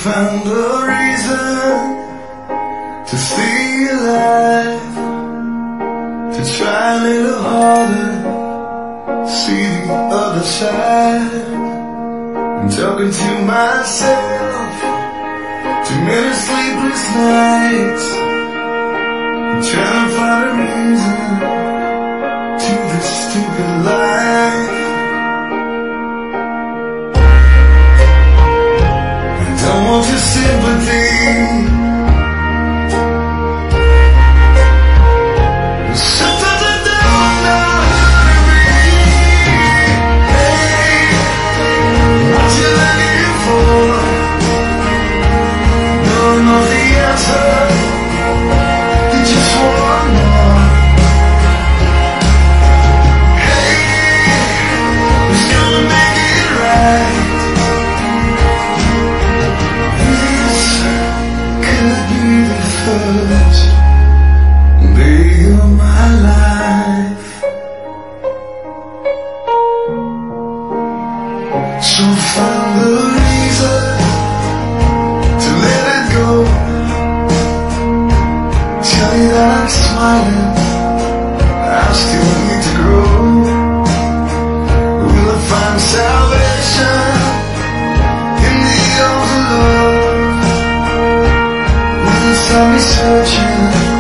found a reason to stay alive, to try a little harder, see the other side. I'm talking to myself, too many sleepless nights, I'm trying to find a reason to this stupid life. I don't want your sympathy, sometimes I don't know how to breathe. Hey, what you looking for? No one knows the answer, you just want more. Hey, who's gonna make it right? This could be the first day of my life. So find the reason to let it go. Tell me that I'm smiling, I still need to grow. Will I find salvation in the arms of love? Will it stop me searching?